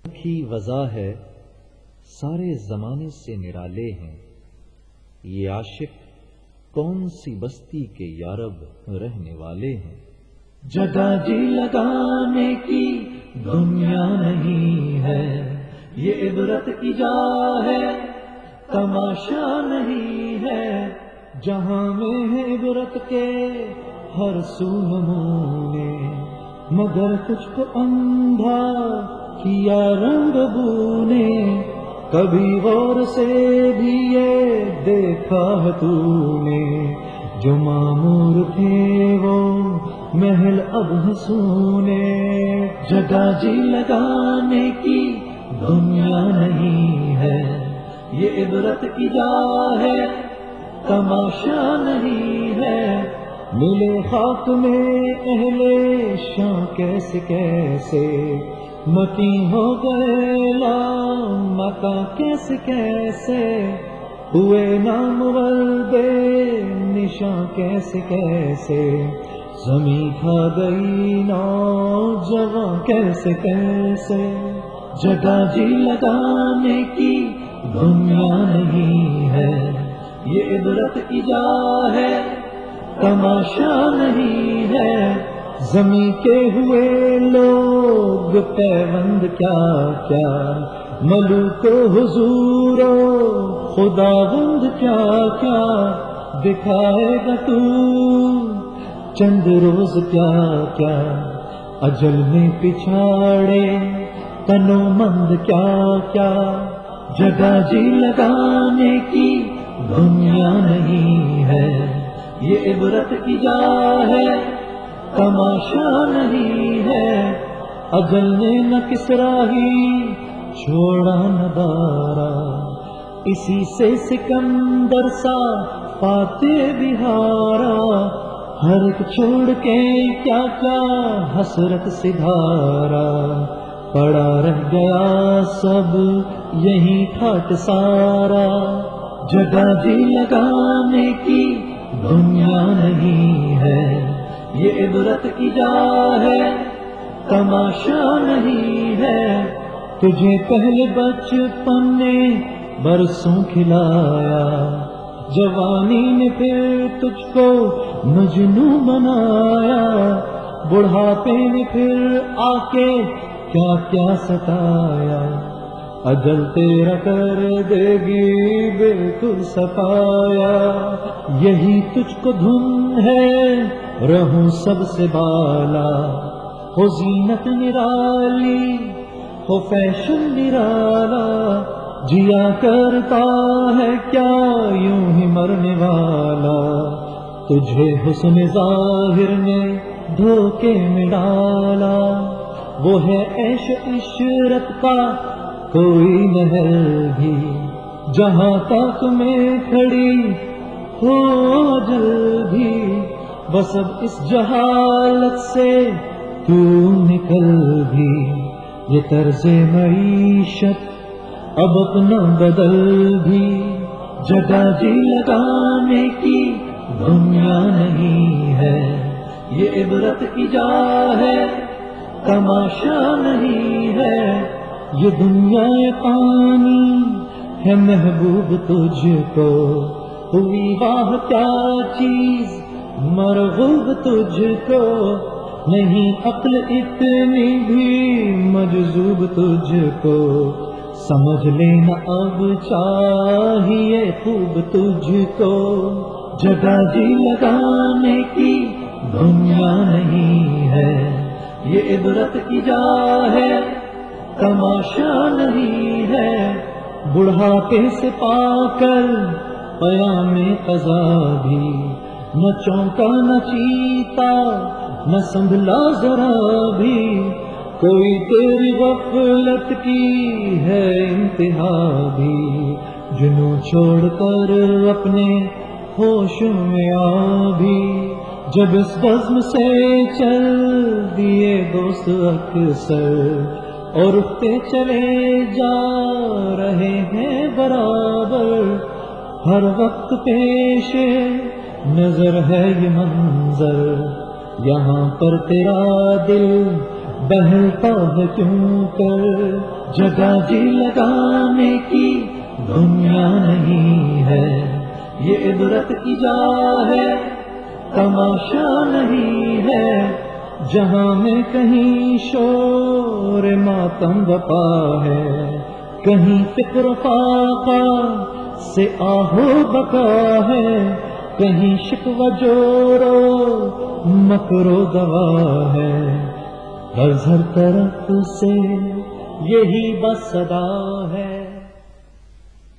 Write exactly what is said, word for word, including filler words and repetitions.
کی وضع ہے سارے زمانے سے نرالے ہیں، یہ عاشق کون سی بستی کے یارب رہنے والے ہیں۔ جگہ جی لگانے کی دنیا نہیں ہے، یہ عبرت کی جا ہے تماشا نہیں ہے، جہاں میں ہے عبرت کے ہر سو نمونے، مگر کچھ کو اندھا کیا رنگ بو نے، کبھی غور سے بھی یہ دیکھا ہے تو نے، جو معمور تھے وہ محل اب حسونے، جگہ جی لگانے کی دنیا نہیں ہے، یہ عبرت کی جا ہے تماشا نہیں ہے، ملے خاک میں اہل شاں کیسے کیسے، مکی ہو گئے لامکاں کیسے کیسے، ہوئے نامور بے نشاں کیسے کیسے، زمیں کھا گئی نوجواں کیسے کیسے، جگہ جی لگانے کی دنیا نہیں ہے، یہ عبرت کی جا ہے تماشا نہیں ہے، زمیں کے ہوئے لوگ پیوند کیا کیا، ملوک حضور خداوند کیا کیا، دکھائے گا تو چند روز کیا کیا، اجل میں پچھاڑے تنو مند کیا کیا، جگہ جی لگانے کی دنیا نہیں ہے، یہ عبرت کی جا ہے تماشا نہیں ہے، اجل نے نہ کسرا ہی چھوڑا نہ دارا، اسی سے سکندر سا فاتح بہارا، ہر ایک چھوڑ کے کیا کیا حسرت سدھارا، پڑا رہ گیا سب یہی ٹھاٹ سارا، جگہ جی لگانے کی دنیا نہیں ہے، یہ عبرت کی جا ہے تماشا نہیں ہے، تجھے پہلے بچپن نے برسوں کھلایا، جوانی نے پھر تجھ کو مجنوں بنایا، بڑھاپے نے پھر آ کے کیا کیا ستایا، اجل تیرا کر دے گی بالکل صفایا، یہی تجھ کو دھن ہے رہوں سب سے بالا، ہو زینت نرالی ہو فیشن نرالا، جیا کرتا ہے کیا یوں ہی مرنے والا، تجھے حسن ظاہر نے دھوکے میں ڈالا، وہ ہے عیش عشرت کا کوئی نہر بھی، جہاں تک میں کھڑی ہو اجل بھی، بس اب اس جہالت سے تو نکل بھی، یہ طرز معیشت اب اپنا بدل بھی، جگہ جی لگانے کی دنیا نہیں ہے، یہ عبرت کی جا ہے تماشا نہیں ہے، یہ دنیا پانی ہے محبوب تجھ کو، ہوئی واہ کیا چیز مرغوب تجھ کو، نہیں عقل اتنی بھی مجذوب تجھ کو، سمجھ لینا اب چاہیے خوب تجھ کو، جگہ جی لگانے کی دنیا نہیں ہے، یہ عبرت کی جا ہے تماشا نہیں ہے، بڑھاپے سے پا کر قیام قضا بھی، نہ چونکا نہ چیتا نہ سنبھلا ذرا بھی، کوئی تیری غفلت کی ہے انتہا بھی، جنوں چھوڑ کر اپنے ہوش میں آ بھی، جب اس بزم سے چل دیے دوست اکثر، اور اٹھتے چلے جا رہے ہیں برابر، ہر وقت پیش نظر ہے یہ منظر، یہاں پر تیرا دل بہلتا ہے کیوں کر جگہ جی لگانے کی دنیا نہیں ہے، یہ عبرت کی جا ہے تماشا نہیں ہے، جہاں میں کہیں شور ماتم بپا ہے، کہیں فکر فاقہ سے آہو بکا ہے، کہیں شکوہ جورو مکرو دوا ہے، ہر ہر طرف سے یہی بس صدا ہے۔